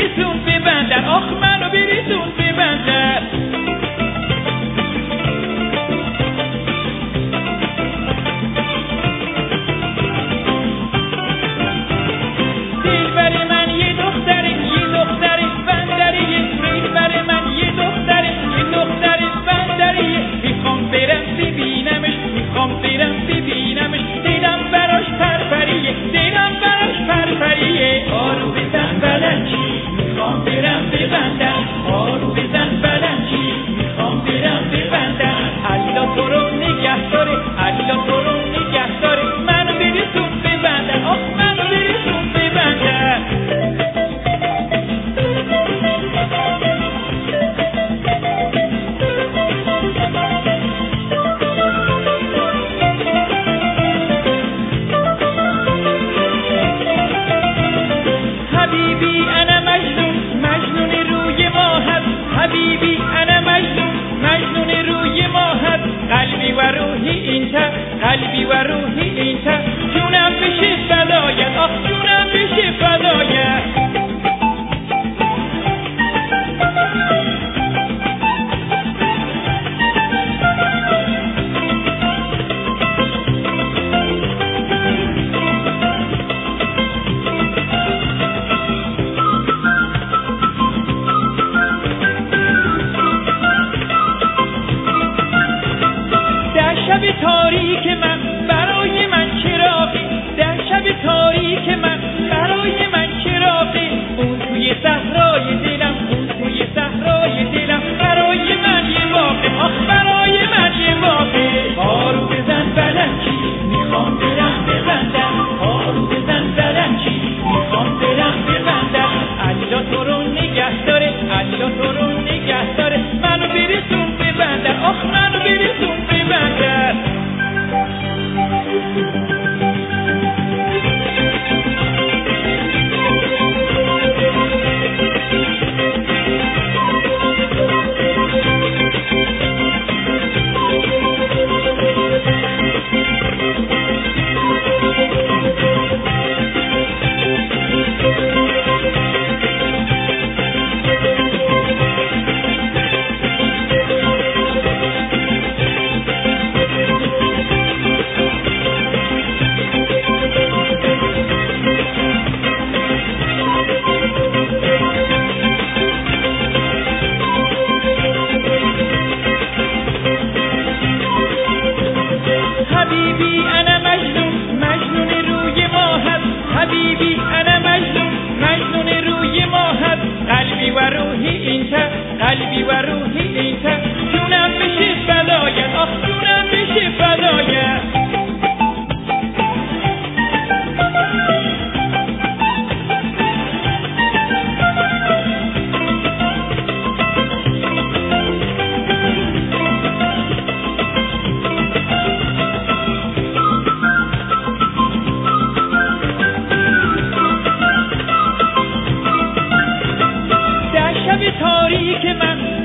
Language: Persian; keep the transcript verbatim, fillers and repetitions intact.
بریزون ببندن، آخ منو بریزون ببندن. دلبر من یه دختره، یه دختره بندریه، دلبر من یه دختره، یه دختره بندریه. میخوام برم ببینمش، میخوام برم ببینمش، دلم براش پرپریه، دلم براش پرپریه. آرو بزن بلنچی، میخوام برم ببندم، آرو بزن بلنچی، میخوام برم ببندم. الله تو رو نگه داره، الله تو رو نگه داره، منو بریزون ببندن، آخ منو بریزون ببندن. حبیبی انا مجنون، مجنون روی ما هست، حبیبی انا مجنون، مجنون روی ما هست. قلبی و روحی اینجا، قلبی و روحی اینجا، جونم بشه فدایت، آخ جونم بشه فدایت. شب تاریک من برای من چراغی، در شب تاریک من برای من چراغی. اون توی صحرای دلم، اون توی صحرای دلم، برای من یه واقع، آخ برای من یه واقع. آرو بزن بلنچی، میخوام برم ببندم، آرو بزن بلنچی، میخوام برم ببندم. الله تو رو نگه داره، الله تو رو نگه داره، منو بریزون ببندن، آخ منو بریزون ببندن. حبیبی انا مجنون، مجنون روی ما هست، حبیبی انا مجنون، مجنون روی ما هست. قلبی و روحی اینجا، قلبی و روحی اینجا، جونم بشه فدایت، آخ جونم بشه فدایت. شب تاریک من